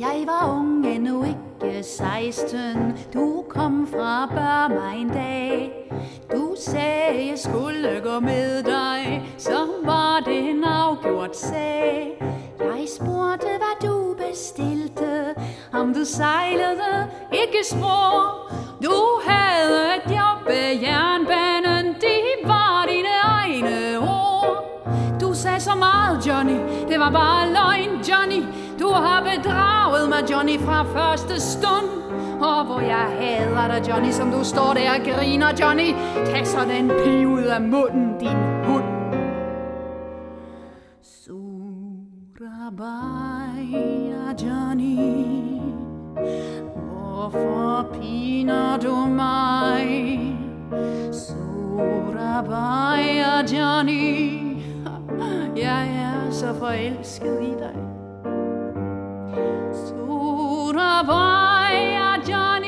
Jeg var ung, endnu ikke 16. Du kom fra Burma en dag. Du sagde, jeg skulle gå med dig, så var det en afgjort sag. Jeg spurgte, hvad du bestilte, om du sejlede, ikke spor. Du havde et job ved jernbanen, det var dine egne ord. Du sagde så meget, Johnny, det var bare løgn, Johnny. Du har bedraget mig, Johnny, fra første stund. Og hvor jeg hader dig, Johnny, som du står der og griner, Johnny. Tag så den pige ud af munden, din hund. Surabaya, Johnny, hvorfor piner du mig? Surabaya, Johnny, jeg er så forelsket i dig. Surabaya.